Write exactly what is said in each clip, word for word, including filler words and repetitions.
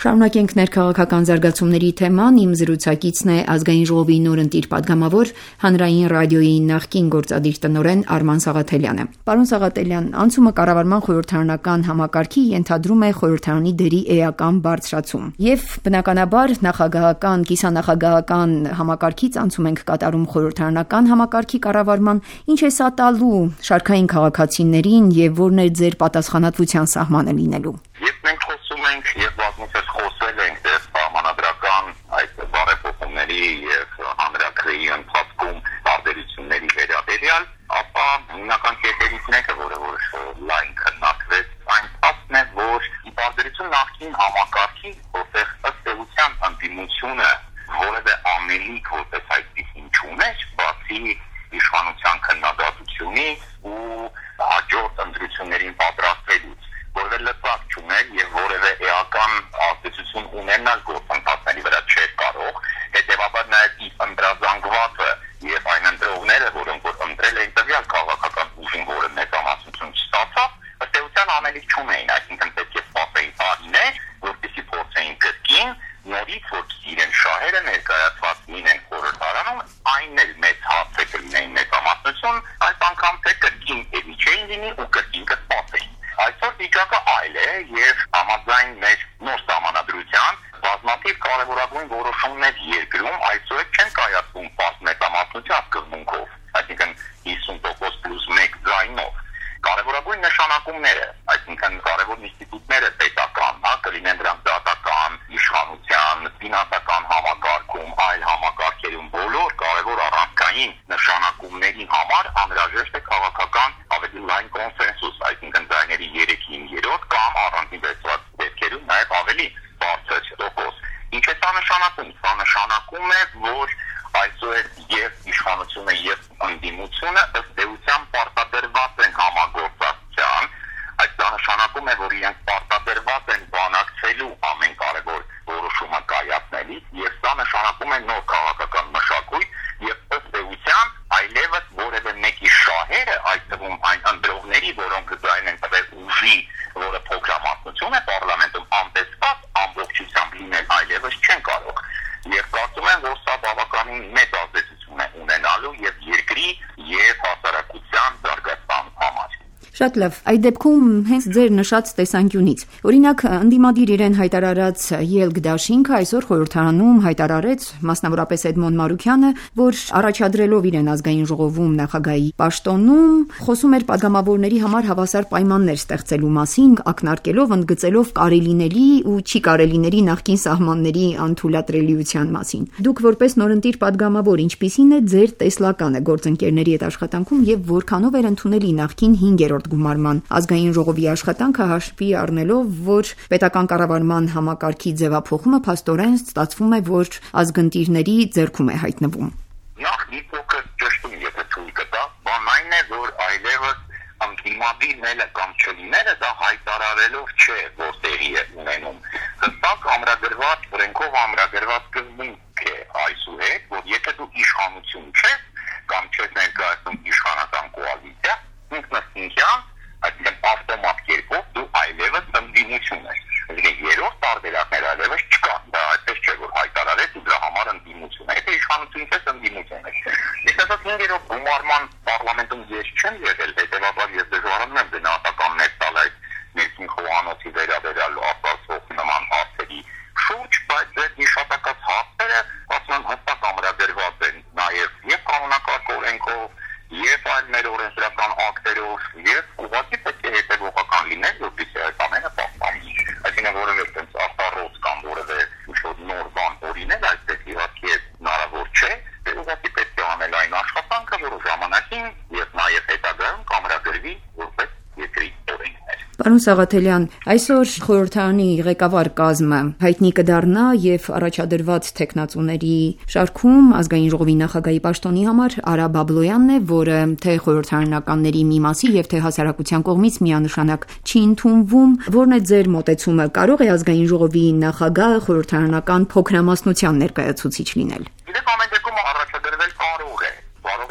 Շարունակենք ներքաղաքական զարգացումների թեման, իմ զրուցակիցն է Ազգային ժողովի նորընտիր падգամավոր, Հանրային ռադիոյի նախկին գործադիր տնօրեն Արման Սաղաթելյանը։ Պարոն Սաղաթելյան, անցումը կառավարման խորհրդարանական համակարգի ենթադրում է խորհրդարանի դերի էական բարձրացում։ Եվ բնականաբար նախագահական, կիսանախագահական համակարգից անցում ենք կատարում խորհրդարանական համակարգի կառավարման, ինչ է սա տալու շարքային քաղաքացիներին եւ որն է ձեր պատասխանատվության սահմանը լինելու։ Եվ մենք խոսում ենք եւ բազմիցս խոսել ենք դեռ համանadrական այդ բարեփոխումների եւ հանրակրեի ընթացքում տարբերությունների վերաբերյալ, ապա հիմնական կետերից մեկը, որը որ լայն քննարկվեց, այն փաստն է, որ ի տարբերություն նախկին համակարգի, որտեղ ըստ էության ընդդիմությունը որևէ ամենիկ որպես այդպիսին չուներ, բացի իշխանության քննադատությունից ու հաջորդ ընտրություններին պատրաստվելուց, որևէ լծակ չուներ եւ որևէ էական ազդեցություն ունենալ գործընթացների վրա չէր կարող, հետեւաբար նաեւ ի ընդրազանգվածը եւ այն ընտրողները, որոնք որ ընտրել էին տվյալ քաղաքական ուժին, որը մեծամասնություն չստացավ, ըստ էության ամենից չունեին, այսինքն պետք է սպասեին տարիներ, որպեսզի փորձեին կրկին նորից որ իրեն շահերը ներկայացված լինեն խորհրդարանում, այն էլ մեծ հարց է կլինեին մեծամասնություն, այս անգամ թե կրկին էլի չէին լինի ու կրկին կսպասեին։ Այսօր վիճակը այլ է եւ համաձայն մեր նոր սահմանադրության բազմաթիվ կարևորագույն որոշումներ երկրում այսօր չեն կայացվում մեծամասնության սկզբունքով, այսինքն հիսուն տոկոս պլյուս մեկ ձայնով։ Կարևորագույն նշանակումները, այսինքն կարևոր ինստիտուտները պետական, հա, կլինեն դրանք դատական, իշխանության, ֆինանսական համակարգում, այլ համակարգերում բոլոր կարևոր առանցքային նշանակումների համար անհրաժեշտ է քաղաքական ավելի լայն կոնսենսուս, այսինքն ձայների երեքին երրորդ կամ առանձին վերցված դեպքերում նաև ավելի բարձր տոկոս։ Ինչ է սա նշանակում։ Սա նշանակում է, որ այսօր եւ իշխանությունը եւ ընդդիմությունը ըստ էության պարտադրված են համագործակցության, այդ դա նշանակում է, որ իրենք պարտադրված են բանակցելու ամեն կարևոր որոշումը կայացնելիս եւ սա նշանակում է նոր քաղաքական մշակույթ եւ ըստ էության այլևս որևէ մեկի շահերը, այդ թվում այն ընտրողների, որոնք ձայն են տվել ուժի, որը փոքրամասնություն է պարլամենտում, անտեսված ամբողջությամբ լինել այլևս չեն կարող։ Եվ կարծում եմ, որ սա բավականին մեծ ազդեցություն է ունենալու եւ երկրի եւ հասարակության զարգացման համար։ Շատ լավ, այդ դեպքում հենց ձեր նշած տեսանկյունից, օրինակ ընդդիմադիր իրեն հայտարարած ելք դաշինքը այսօր խորհրդարանում հայտարարեց, մասնավորապես Էդմոն Մարուքյանը, որ առաջադրելով իրեն ազգային ժողովում նախագահի պաշտոնում, խոսում էր падգամավորների համար հավասար պայմաններ ստեղծելու մասին, ակնարկելով, ընդգծելով կարելիների ու չի կարելիների նախկին սահմանների անթույլատրելիության մասին։ Դուք որպես նորընտիր падգամավոր, ինչպիսին է ձեր տեսլականը գործընկերների հետ աշխատանքում եւ որքանով էր ընդունելի նախկին հինգերորդ գումարման ազգային ժողովի աշխատանքը հաշվի առնելով, որ պետական կառավարման համակարգի ձևափոխումը փաստորեն ստացվում է, որ ազգընտիրների ձեռքում է հայտնվում։ Նախ մի փոքր ճշտում եթե թույլ կտա, բան այն է, որ այլևս ընդդիմադիրները կամ չլիները դա հայտարարելով չէ, որ տեղի է ունենում։ Հստակ ամրագրված, օրենքով ամրագրված սկզբունք է այսուհետ, որ եթե դու իշխանություն չես կամ չես ներկայացնում իշխանական կոալիցիա, ինքնըստինքյան, այսինքն ավտոմատ կերպով դու այլևս ընդդիմություն ես։ Այսինքն երրորդ տարբերակներ այլևս չկան։ Դա այդպես չէ, որ հայտարարեց ու դրա համար ընդդիմություն է։ Եթե իշխանություն չես, ընդդիմություն ես։ Իսկ ասած հինգերորդ գումարման պարլամենտում ես չեմ եղել, հետևաբար ես դժվարանում եմ գնահատականներ տալ այդ ներքին խոհանոցի վերաբերյալ արտացող նման հարցերի շուրջ, բայց այդ հիշատակած հարցերը ասում հստակ ամրագրված են նաև եւ կանոնակարգ օրենքով եւ այլ մեր օրենսդրական ակտերով եւ ուղղակի պետք է հետեւողական լինել, որպեսզի այս ամենը պահպանի։ Այսինքն որևէ տենց արտարոց կամ որևէ ինչ-որ նոր բան օրինել այդպես իհարկե հնարավոր չէ, դե ուղղակի պետք է անել այն աշխատանքը, որը ժամանակին եւ նաեւ հետագայում կամրագրվի որպես երկրի օրենքներ։ Պարոն Սաղաթելյան, այսօր խորհրդարանի ղեկավար կազմը հայտնի կդառնա եւ առաջադրված տեխնացուների շարքում ազգային ժողովի նախագահի պաշտոնի համար Արա Բաբլոյանն է, որը թե խորհրդարանականների մի մասի եւ թե հասարակության կողմից միանշանակ չի ընդունվում։ Որն է ձեր մոտեցումը, կարող է ազգային ժողովի նախագահը խորհրդարանական փոքրամասնության ներկայացուցիչ լինել։ Դե ամեն դեպքում առաջադրվել կարող է, կարող է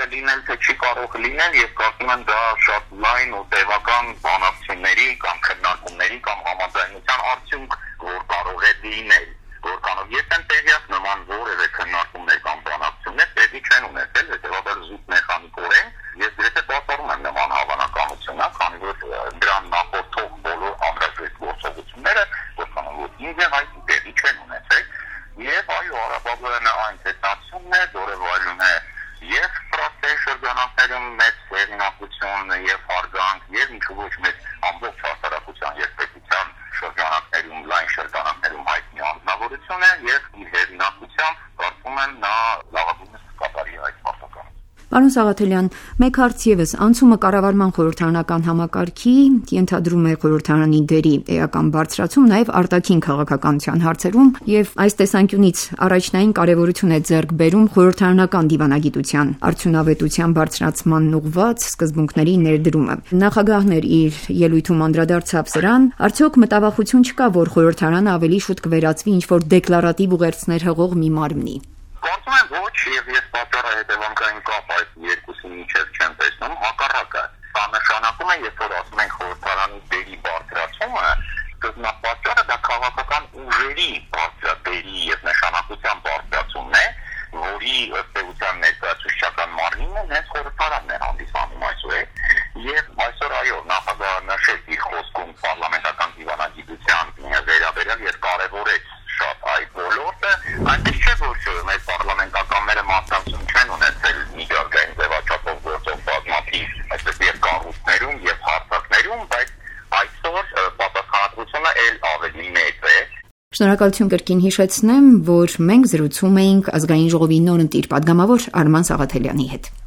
լինել, թե չի կարող լինել, եւ կարծում եմ դա շատ լայն ու տևական բանակցությունների կամ քննարկումների կամ համաձայնության արդյունք, որ կարող է լինել, որքանով ես եմ տեղյակ, նման որևէ քննարկումներ կամ բանակցություններ տեղի չեն ունեցել, հետեւաբար զուտ մեխանիկորեն ես գրեթե պարտավորում եմ նման հավանականությունը, քանի որ դրան նախորդող բոլոր անհրաժեշտ գործողությունները, որքանով որ ինձ է հայտնի, տեղի չեն ունեցել, եւ այո, Ղարաբաղը այն պետությունն է, որը վայելում է եւ ֆրանսիայի շրջանակներում մեծ հեղինակություն եւ հարգանք եւ ինչու ոչ մեծ ամբողջ հասարակության եւ պետության շրջանակներում լայն շրջանակներում հայտնի անձնավորություն է եւ իր հեղինակությամբ կարծում եմ նա լավագույնս կկատարի այդ պարտականությունը։ Պարոն Սաղաթելյան, մեկ հարց եւս, անցումը կառավարման խորհրդարանական համակարգի ենթադրում է խորհրդարանի դերի էական բարձրացում նաեւ արտաքին քաղաքականության հարցերում եւ այս տեսանկյունից առաջնային կարեւորություն է ձեռք բերում խորհրդարանական դիվանագիտության արդյունավետության բարձրացմանն ուղղված սկզբունքների ներդրումը։ Նախագահն էր իր ելույթում անդրադարձավ սրան, արդյոք մտավախություն չկա, որ խորհրդարանը ավելի շուտ կվերածվի ինչ-որ դեկլարատիվ ուղերձներ հղող մի մարմնի։ Կարծում եմ ոչ, եւ ես պատճառը հետևանքային կապ այդ երկուսի միջև չեմ տեսնում, հակառակը։ Դա նշանակում է, երբ որ ասում ենք խորհրդարանի դերի բարձրացումը, սկզբնապատճառը դա քաղաքական ուժերի բարձրադերի եւ նշանակության բարձրացումն է, որի ըստ էության ներկայացուցչական մարմինը հենց խորհրդարանն է հանդիսանում այսօր։ Եվ այսօր այո, նախագահը նշեց իր խոսքում պարլամենտական դիվանագիտության վերաբերյալ եւ կարեւորեց շատ այդ ոլորտը, այնպես չէ որ մեր պարլամենտականները մասնակցություն չեն ունեցել միջազգային ձևաչափով գործող բազմաթիվ այսպես եւ կառույցներում եւ հարթակներում, բայց այսօր պատասխանատվությունը ել ավելի մեծ է։ Շնորհակալություն կրկին հիշեցնեմ, որ մենք զրուցում էինք ազգային ժողովի նորընտիր պատգամավոր Արման Սաղաթելյանի հետ։